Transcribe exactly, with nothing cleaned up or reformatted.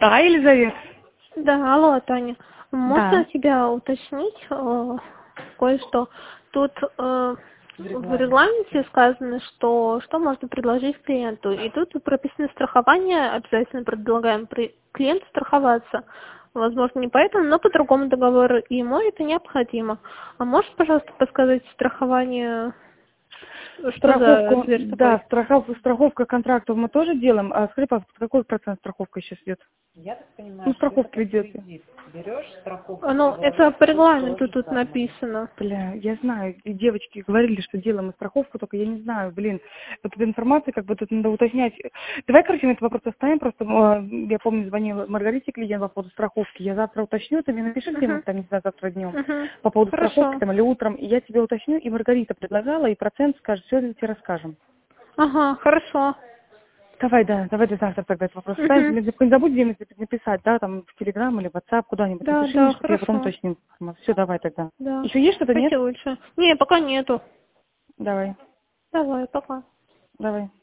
Да, Елизавета? Да, алло, Таня. Можно Да. тебя уточнить э, кое-что? Тут э, в регламенте сказано, что что можно предложить клиенту. И тут прописано страхование, обязательно предлагаем при клиенту страховаться. Возможно, не поэтому, но по другому договору. И ему это необходимо. А можешь, пожалуйста, подсказать страхование, что за Страховку, зверь да, такой? страховку, страховка контрактов мы тоже делаем. А скажи, пожалуйста, какой процент страховка сейчас идет? Я так Ну, понимаю, что это страховка как ведет. кредит. Берешь страховку, Ну, это по продолжаешь, тут то регламенту же тут самое. написано. Бля, я знаю, и девочки говорили, что делаем мы страховку, только я не знаю, блин, вот эта информация, как бы тут надо уточнять. Давай, короче, мы этот вопрос оставим, просто, э, я помню, звонила Маргарите клиент по поводу страховки, я завтра уточню, ты мне напиши Угу. где-нибудь там, не знаю, завтра днем, Угу. по поводу страховки Хорошо. там или утром, и я тебе уточню, и Маргарита предлагала, и процент скажет, все это тебе расскажем. Ага, хорошо. Давай, да, давай ты завтра тогда этот вопрос ставим. Угу. Ты мне не забудь где-нибудь написать, да, там в Телеграм или в WhatsApp, куда-нибудь Да, напиши мне, да, чтобы я потом хорошо. уточнил. Все, давай тогда. Да. Еще есть что-то, нет? Спасибо большое. Не, пока нету. Давай, Давай, пока. давай.